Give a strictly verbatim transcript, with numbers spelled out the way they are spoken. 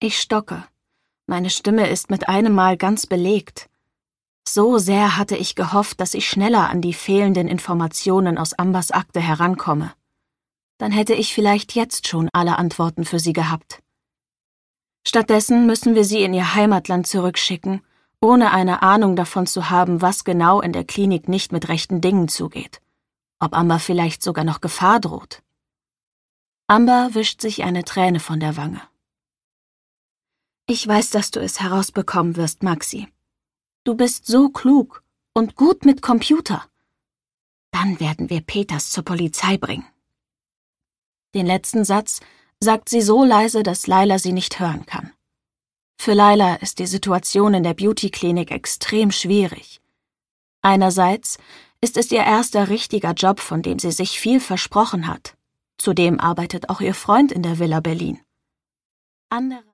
Ich stocke. Meine Stimme ist mit einem Mal ganz belegt. So sehr hatte ich gehofft, dass ich schneller an die fehlenden Informationen aus Ambers Akte herankomme. Dann hätte ich vielleicht jetzt schon alle Antworten für sie gehabt. Stattdessen müssen wir sie in ihr Heimatland zurückschicken, ohne eine Ahnung davon zu haben, was genau in der Klinik nicht mit rechten Dingen zugeht. Ob Amber vielleicht sogar noch Gefahr droht. Amber wischt sich eine Träne von der Wange. Ich weiß, dass du es herausbekommen wirst, Maxi. Du bist so klug und gut mit Computer. Dann werden wir Peters zur Polizei bringen. Den letzten Satz sagt sie so leise, dass Laila sie nicht hören kann. Für Laila ist die Situation in der Beauty-Klinik extrem schwierig. Einerseits ist es ihr erster richtiger Job, von dem sie sich viel versprochen hat. Zudem arbeitet auch ihr Freund in der Villa Berlin. Andere